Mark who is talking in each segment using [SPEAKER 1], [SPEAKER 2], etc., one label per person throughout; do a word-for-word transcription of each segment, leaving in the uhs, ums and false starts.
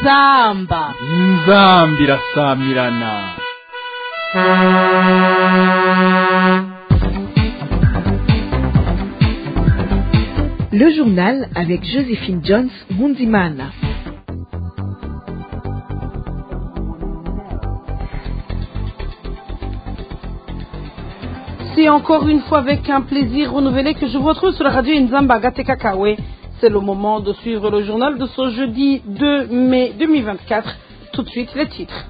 [SPEAKER 1] inzamba
[SPEAKER 2] inzambi irasamirana.
[SPEAKER 3] Le journal avec Joséphine Jones Mundimana.
[SPEAKER 1] C'est encore une fois avec un plaisir renouvelé que je vous retrouve sur la radio Nzamba Gateka Kawe. C'est le moment de suivre le journal de ce jeudi deux mai deux mille vingt-quatre. Tout de suite, les titres.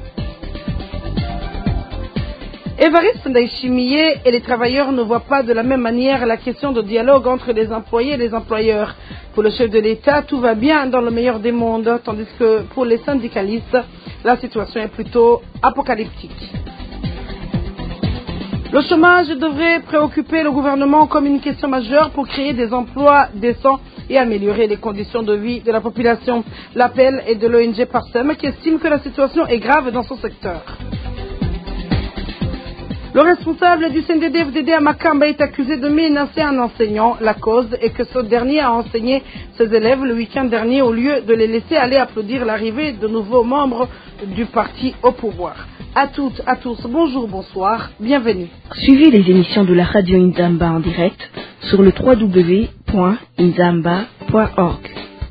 [SPEAKER 1] Évariste Ndayishimiye et les travailleurs ne voient pas de la même manière la question de dialogue entre les employés et les employeurs. Pour le chef de l'État, tout va bien dans le meilleur des mondes, tandis que pour les syndicalistes, la situation est plutôt apocalyptique. Le chômage devrait préoccuper le gouvernement comme une question majeure pour créer des emplois décents et améliorer les conditions de vie de la population. L'appel est de l'O N G Parsem qui estime que la situation est grave dans son secteur. Le responsable du C N D D F D D à Makamba est accusé de menacer un enseignant. La cause est que ce dernier a enseigné ses élèves le week-end dernier au lieu de les laisser aller applaudir l'arrivée de nouveaux membres du parti au pouvoir. À toutes, à tous, bonjour, bonsoir, bienvenue.
[SPEAKER 3] Suivez les émissions de la radio Nzamba en direct sur le w w w point nzamba point org.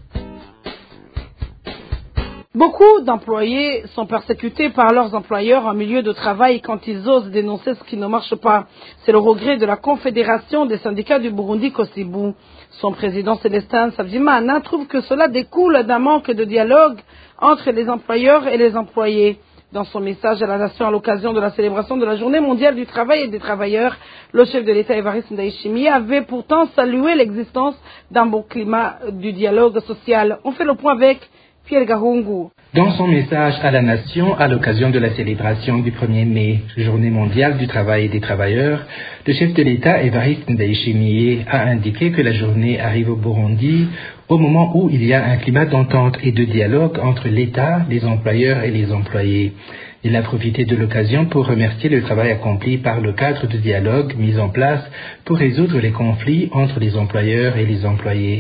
[SPEAKER 1] Beaucoup d'employés sont persécutés par leurs employeurs en milieu de travail quand ils osent dénoncer ce qui ne marche pas. C'est le regret de la Confédération des syndicats du Burundi, Kosibu. Son président Célestin Savyimana trouve que cela découle d'un manque de dialogue entre les employeurs et les employés. Dans son message à la nation à l'occasion de la célébration de la Journée mondiale du travail et des travailleurs, le chef de l'État Évariste Ndayishimiye avait pourtant salué l'existence d'un bon climat du dialogue social. On fait le point avec Pierre Gahungu.
[SPEAKER 4] Dans son message à la nation à l'occasion de la célébration du premier mai, Journée mondiale du travail et des travailleurs, le chef de l'État Évariste Ndayishimiye a indiqué que la journée arrive au Burundi au moment où il y a un climat d'entente et de dialogue entre l'État, les employeurs et les employés. Il a profité de l'occasion pour remercier le travail accompli par le cadre de dialogue mis en place pour résoudre les conflits entre les employeurs et les employés.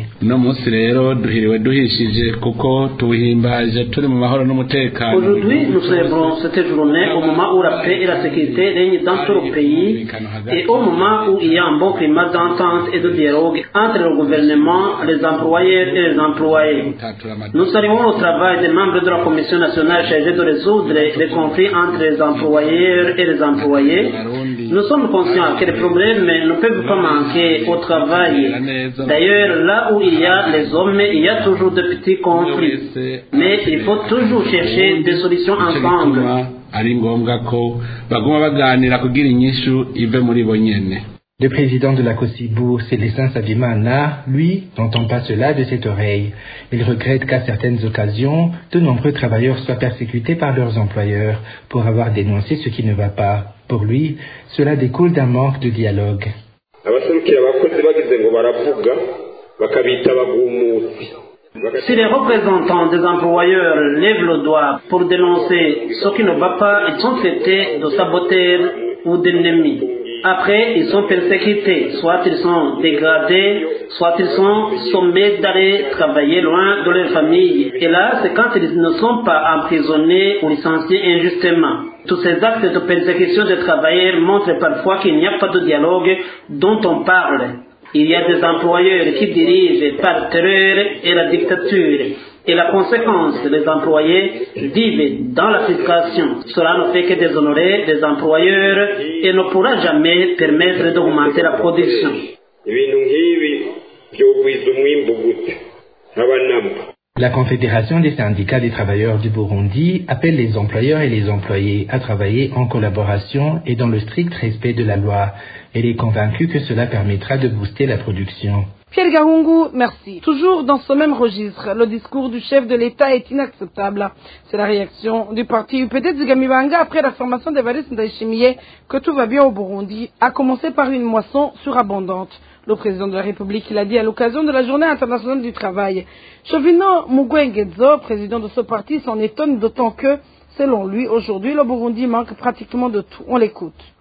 [SPEAKER 5] Aujourd'hui, nous célébrons cette journée au moment où la paix et la sécurité règnent dans tout le pays et au moment où il y a un bon climat d'entente et de dialogue entre le gouvernement, les employeurs et les employés. Nous saluons le travail des membres de la Commission nationale chargée de résoudre les conflits entre les employeurs et les employés. Nous sommes conscients que les problèmes ne peuvent pas manquer au travail. D'ailleurs, là où il y a les hommes, il y a toujours de petits conflits. Mais il faut toujours chercher des solutions ensemble.
[SPEAKER 4] Le président de la Kosibu, Célestin Savyimana, lui, n'entend pas cela de cette oreille. Il regrette qu'à certaines occasions, de nombreux travailleurs soient persécutés par leurs employeurs pour avoir dénoncé ce qui ne va pas. Pour lui, cela découle d'un manque de dialogue.
[SPEAKER 5] Si les représentants des employeurs lèvent le doigt pour dénoncer ce qui ne va pas, ils sont traités de saboteurs ou d'ennemis. Après, ils sont persécutés, soit ils sont dégradés, soit ils sont sommés d'aller travailler loin de leur famille. Et là, c'est quand ils ne sont pas emprisonnés ou licenciés injustement. Tous ces actes de persécution des travailleurs montrent parfois qu'il n'y a pas de dialogue dont on parle. Il y a des employeurs qui dirigent par terreur et la dictature. Et la conséquence, les employés vivent dans la frustration. Cela ne fait que déshonorer les employeurs et ne pourra jamais permettre d'augmenter la production.
[SPEAKER 4] La Confédération des syndicats des travailleurs du Burundi appelle les employeurs et les employés à travailler en collaboration et dans le strict respect de la loi. Elle est convaincue que cela permettra de booster la production.
[SPEAKER 1] Pierre Gahungu, merci. Toujours dans ce même registre, le discours du chef de l'État est inacceptable. C'est la réaction du parti U P D Zigamibanga après l'affirmation d'Évariste Ndayishimiye que tout va bien au Burundi, à commencer par une moisson surabondante. Le président de la République l'a dit à l'occasion de la Journée internationale du travail. Chovino Mugwengezo, président de ce parti, s'en étonne d'autant que, selon lui, aujourd'hui, le Burundi manque pratiquement de tout. On l'écoute.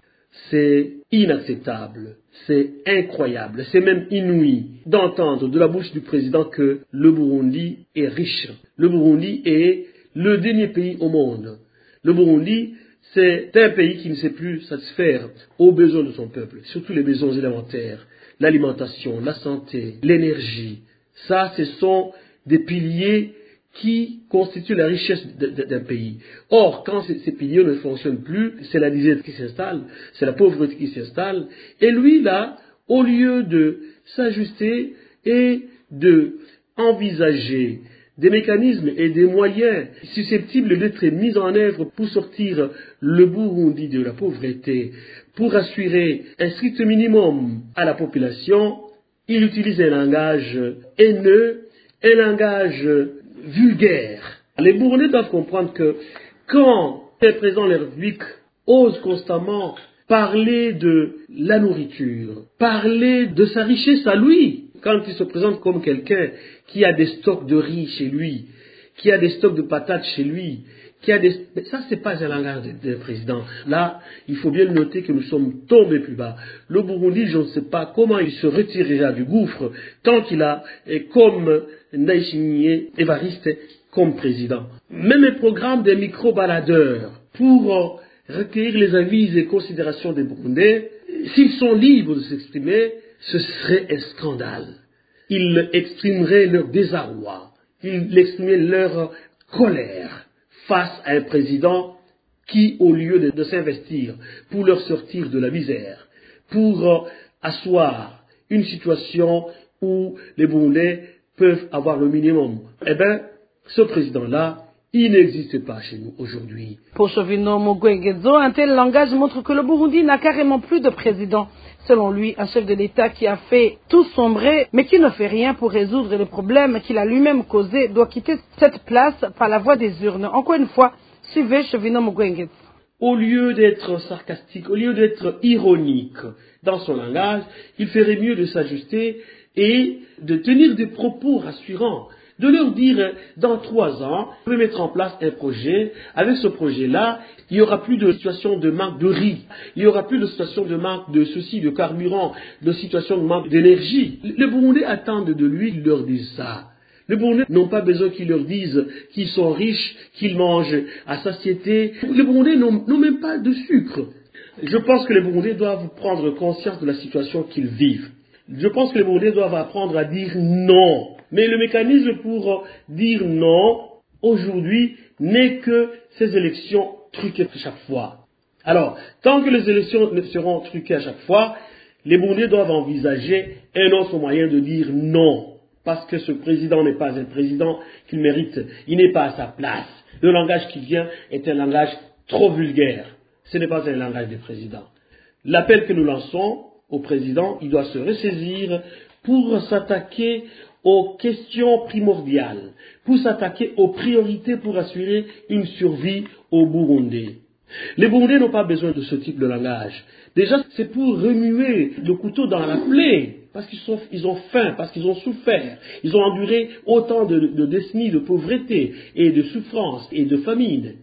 [SPEAKER 6] c'est inacceptable, c'est incroyable, c'est même inouï d'entendre de la bouche du président que le Burundi est riche. Le Burundi est le dernier pays au monde. Le Burundi, c'est un pays qui ne sait plus satisfaire aux besoins de son peuple, surtout les besoins élémentaires, l'alimentation, la santé, l'énergie. Ça, ce sont des piliers qui constituent la richesse d'un pays. Or, quand ces piliers ne fonctionnent plus, c'est la disette qui s'installe, c'est la pauvreté qui s'installe, et lui, là, au lieu de s'ajuster et de envisager des mécanismes et des moyens susceptibles d'être mis en œuvre pour sortir le Burundi de la pauvreté, pour assurer un strict minimum à la population, il utilise un langage haineux, un langage vulgaire. Les Burundais doivent comprendre que quand le président de la République ose constamment parler de la nourriture, parler de sa richesse à lui, quand il se présente comme quelqu'un qui a des stocks de riz chez lui, qui a des stocks de patates chez lui, qui a des... Ça, c'est pas un langage d'un président. Là, il faut bien noter que nous sommes tombés plus bas. Le Burundi, je ne sais pas comment il se retirera du gouffre tant qu'il a, comme Ndayishimiye Evariste, comme président. Même un programme des micro-baladeurs pour recueillir les avis et considérations des Burundais, s'ils sont libres de s'exprimer, ce serait un scandale. Ils exprimeraient leur désarroi, ils exprimeraient leur colère face à un président qui, au lieu de, de s'investir pour leur sortir de la misère, pour euh, asseoir une situation où les Burundais peuvent avoir le minimum, eh bien, ce président-là, il n'existe pas chez nous aujourd'hui.
[SPEAKER 1] Pour Chovino Mugwengezo, un tel langage montre que le Burundi n'a carrément plus de président. Selon lui, un chef de l'État qui a fait tout sombrer, mais qui ne fait rien pour résoudre les problèmes qu'il a lui-même causés, doit quitter cette place par la voie des urnes. Encore une fois, suivez Chovino Mugwengezo.
[SPEAKER 6] Au lieu d'être sarcastique, au lieu d'être ironique dans son langage, il ferait mieux de s'ajuster et de tenir des propos rassurants. De leur dire, dans trois ans, je vais mettre en place un projet. Avec ce projet-là, il n'y aura plus de situation de manque de riz. Il n'y aura plus de situation de manque de ceci, de carburant, de situation de manque d'énergie. Les Burundais attendent de lui qu'ils leur disent ça. Les Burundais n'ont pas besoin qu'ils leur disent qu'ils sont riches, qu'ils mangent à satiété. Les Burundais n'ont, n'ont même pas de sucre. Je pense que les Burundais doivent prendre conscience de la situation qu'ils vivent. Je pense que les Burundais doivent apprendre à dire non. Mais le mécanisme pour dire non, aujourd'hui, n'est que ces élections truquées chaque fois. Alors, tant que les élections seront truquées à chaque fois, les Burundais doivent envisager un autre moyen de dire non. Parce que ce président n'est pas un président qu'il mérite. Il n'est pas à sa place. Le langage qui vient est un langage trop vulgaire. Ce n'est pas un langage du président. L'appel que nous lançons au président, il doit se ressaisir pour s'attaquer aux questions primordiales, pour s'attaquer aux priorités pour assurer une survie au Burundi. Les Burundais n'ont pas besoin de ce type de langage. Déjà, c'est pour remuer le couteau dans la plaie, parce qu'ils sont, ils ont faim, parce qu'ils ont souffert. Ils ont enduré autant de, de décennies de pauvreté et de souffrance et de famine.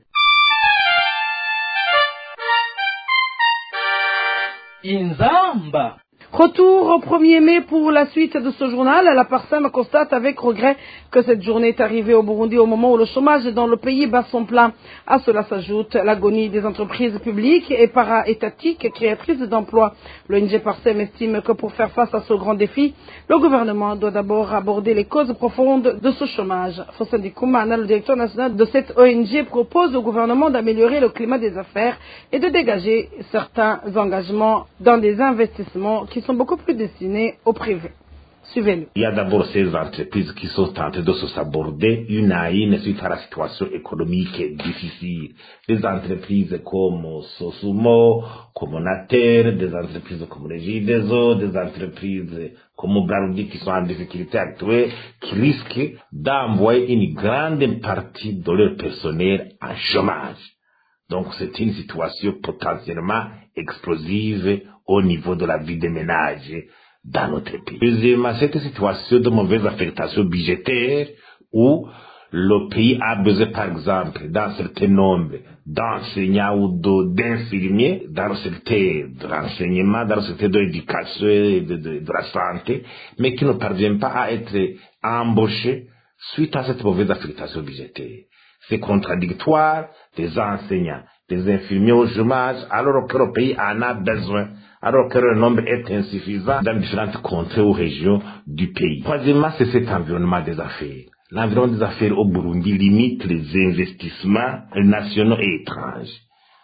[SPEAKER 2] Inzamba.
[SPEAKER 1] Retour au premier mai pour la suite de ce journal. La Parsem constate avec regret que cette journée est arrivée au Burundi au moment où le chômage dans le pays bat son plein. À cela s'ajoute l'agonie des entreprises publiques et para-étatiques créatrices d'emplois. L'O N G Parsem estime que pour faire face à ce grand défi, le gouvernement doit d'abord aborder les causes profondes de ce chômage. Fossandi Koumana, le directeur national de cette O N G, propose au gouvernement d'améliorer le climat des affaires et de dégager certains engagements dans des investissements qui sont beaucoup plus destinés au privé. Suivez-le.
[SPEAKER 7] Il y a d'abord ces entreprises qui sont tentées de se saborder une à une suite à la situation économique difficile. Des entreprises comme Sosumo, comme Nater, des entreprises comme Regideso, des entreprises comme Burundi qui sont en difficulté actuelle, qui risquent d'envoyer une grande partie de leur personnel en chômage. Donc c'est une situation potentiellement explosive au niveau de la vie des ménages dans notre pays. Deuxièmement, cette situation de mauvaise affectation budgétaire où le pays a besoin, par exemple, d'un certain nombre d'enseignants ou de, d'infirmiers dans le secteur de l'enseignement, dans le secteur de l'éducation et de, de, de la santé, mais qui ne parviennent pas à être embauchés suite à cette mauvaise affectation budgétaire. C'est contradictoire, des enseignants, des infirmiers au chômage, alors que le pays en a besoin, alors que le nombre est insuffisant dans différentes contrées ou régions du pays. Troisièmement, c'est cet environnement des affaires. L'environnement des affaires au Burundi limite les investissements nationaux et étrangers.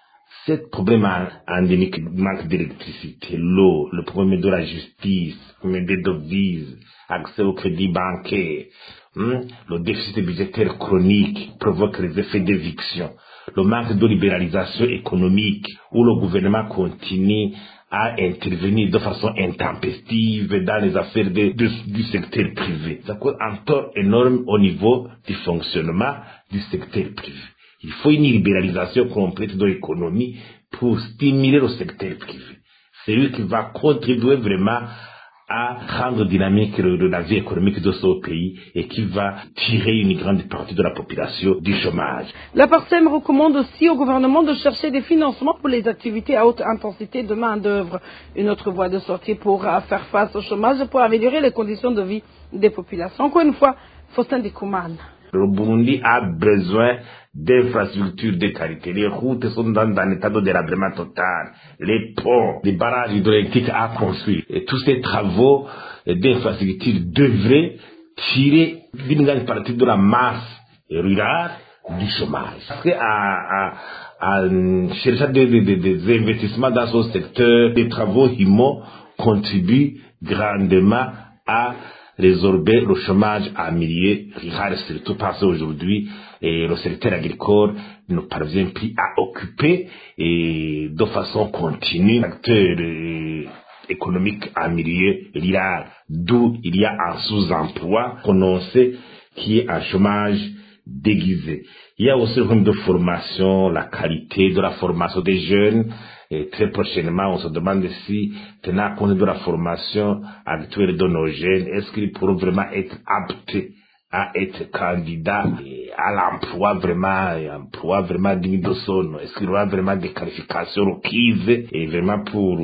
[SPEAKER 7] Ce problème endémique, manque d'électricité, l'eau, le problème de la justice, le problème des devises, accès au crédit bancaire, hum, le déficit budgétaire chronique provoque les effets d'éviction, le manque de libéralisation économique où le gouvernement continue à intervenir de façon intempestive dans les affaires de, de, du secteur privé. Ça cause un tort énorme au niveau du fonctionnement du secteur privé. Il faut une libéralisation complète de l'économie pour stimuler le secteur privé. C'est lui qui va contribuer vraiment à rendre dynamique le, la vie économique de ce pays et qui va tirer une grande partie de la population du chômage.
[SPEAKER 1] La Parsem recommande aussi au gouvernement de chercher des financements pour les activités à haute intensité de main-d'œuvre. Une autre voie de sortie pour faire face au chômage, pour améliorer les conditions de vie des populations. Encore une fois, Faustin Dikouman.
[SPEAKER 7] Le Burundi a besoin d'infrastructures de qualité. Les routes sont dans un état de délabrement total. Les ponts, les barrages hydroélectriques à construire. Et tous ces travaux d'infrastructures devraient tirer une grande partie de la masse rurale du chômage. Parce qu'à à, à chercher des, des, des investissements dans ce secteur, les travaux immo contribuent grandement à résorber le chômage en milieu rural, surtout parce qu'aujourd'hui, le secteur agricole ne parvient plus à occuper et de façon continue l'acteur économique en milieu rural, d'où il y a un sous-emploi prononcé qui est un chômage déguisé. Il y a aussi le problème de formation, la qualité de la formation des jeunes. Et très prochainement, on se demande si, tenant compte de la formation actuelle de nos jeunes, est-ce qu'ils pourront vraiment être aptes à être candidats à l'emploi vraiment, emploi vraiment digne de son nom? Est-ce qu'il y aura vraiment des qualifications requises et vraiment pour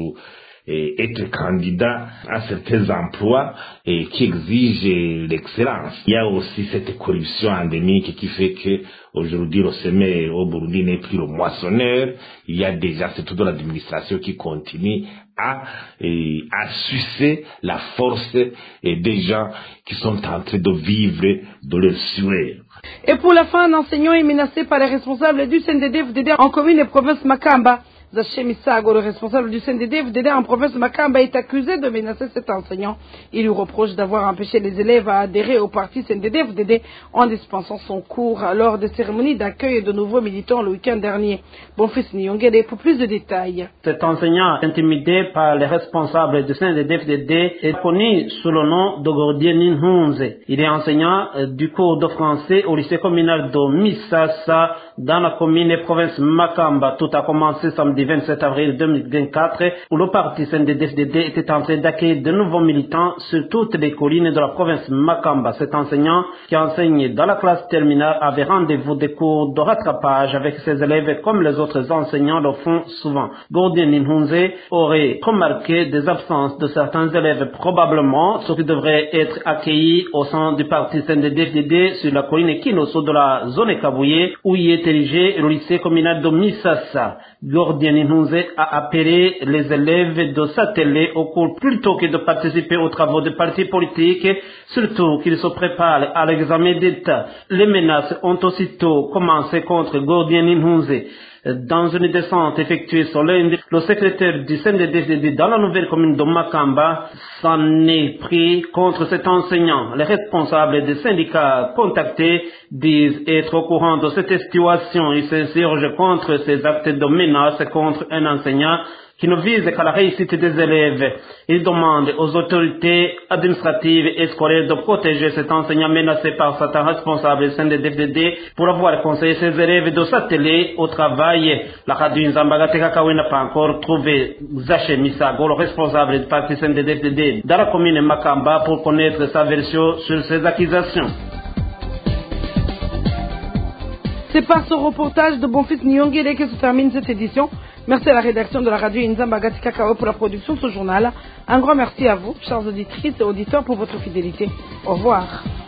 [SPEAKER 7] et être candidat à certains emplois et qui exigent l'excellence. Il y a aussi cette corruption endémique qui fait que aujourd'hui le semeur au Burundi n'est plus le moissonneur. Il y a déjà surtout de l'administration qui continue à et, à sucer la force et des gens qui sont en train de vivre de leur sueur.
[SPEAKER 1] Et pour la fin, un enseignant est menacé par les responsables du C N D D F D D en commune et province Makamba. Zaché Misago, le responsable du C N D D F D D en province Makamba, est accusé de menacer cet enseignant. Il lui reproche d'avoir empêché les élèves à adhérer au parti C N D D F D D en dispensant son cours lors des cérémonies d'accueil de nouveaux militants le week-end dernier. Bonfils Nyongede pour plus de détails.
[SPEAKER 5] Cet enseignant intimidé par les responsables du C N D D F D D est connu sous le nom de Gordien Ninhunze. Il est enseignant du cours de français au lycée communal de Misasa dans la commune et province Makamba. Tout a commencé samedi vingt-sept avril deux mille vingt-quatre, où le parti C N D D F D D était en train d'accueillir de nouveaux militants sur toutes les collines de la province Makamba. Cet enseignant qui enseigne dans la classe terminale avait rendez-vous des cours de rattrapage avec ses élèves comme les autres enseignants le font souvent. Gordien Ninhunze aurait remarqué des absences de certains élèves, probablement ceux qui devraient être accueillis au sein du parti C N D D F D D sur la colline Kinoso de la zone Kabouye, où y est érigé le lycée communal de Misasa. Gordien Ninhunze a appelé les élèves de s'atteler au cours plutôt que de participer aux travaux des partis politiques, surtout qu'ils se préparent à l'examen d'État. Les menaces ont aussitôt commencé contre Gordien Ninhunze. Dans une descente effectuée sur lundi, le secrétaire du C N D D F D D dans la nouvelle commune de Makamba s'en est pris contre cet enseignant. Les responsables des syndicats contactés disent être au courant de cette situation. Ils s'insurgent contre ces actes de menace contre un enseignant qui ne vise qu'à la réussite des élèves. Ils demandent aux autorités administratives et scolaires de protéger cet enseignant menacé par certains responsables du C N D D F D D pour avoir conseillé ses élèves de s'atteler au travail. La radio Nzambagateka Kawe n'a pas encore trouvé Zaché Misago, le responsable du parti C N D D F D D dans la commune Makamba, pour connaître sa version sur ces accusations.
[SPEAKER 1] C'est par ce reportage de Bonfils Nyongere que se termine cette édition. Merci à la rédaction de la radio Inzamba Gati Kakao pour la production de ce journal. Un grand merci à vous, chers auditrices et auditeurs, pour votre fidélité. Au revoir.